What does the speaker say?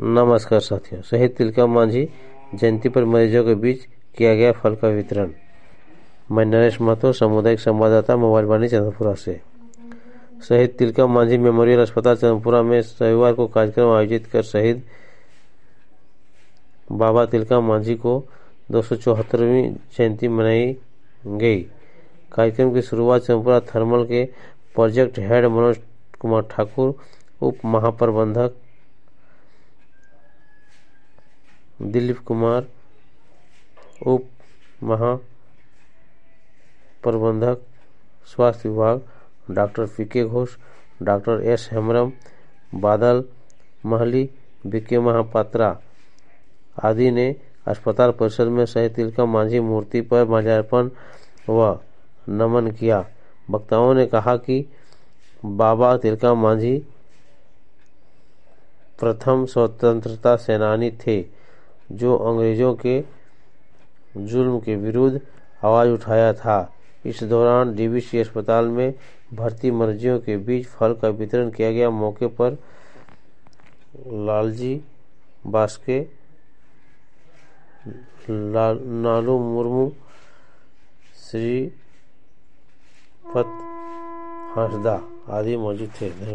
नमस्कार साथियों, शहीद तिलका मांझी जयंती पर मरीजों के बीच किया गया फल का वितरण। मैं नरेश महतो, सामुदायिक संवाददाता, मोबाइल वाणी चंद्रपुरा से। शहीद तिलका मांझी मेमोरियल अस्पताल चंद्रपुरा में रविवार को कार्यक्रम आयोजित कर शहीद बाबा तिलका मांझी को 274वीं जयंती मनाई गई। कार्यक्रम की शुरुआत चंद्रपुरा थर्मल के प्रोजेक्ट हेड मनोज कुमार ठाकुर, उप महाप्रबंधक दिलीप कुमार, उप महाप्रबंधक स्वास्थ्य विभाग doctor PK Ghosh, doctor S Hembrom, Badal Mahli, BK Mohapatra आदि ने अस्पताल परिसर में शहीद तिलका मांझी मूर्ति पर माल्यार्पण व नमन किया। वक्ताओं ने कहा कि बाबा तिलका मांझी प्रथम स्वतंत्रता सेनानी थे जो अंग्रेजों के जुल्म के विरुद्ध आवाज उठाया था। इस दौरान डीवीसी अस्पताल में भर्ती मरीजों के बीच फल का वितरण किया गया। मौके पर लालजी बास्के, नालू मुर्मू, श्रीपत हंसदा आदि मौजूद थे।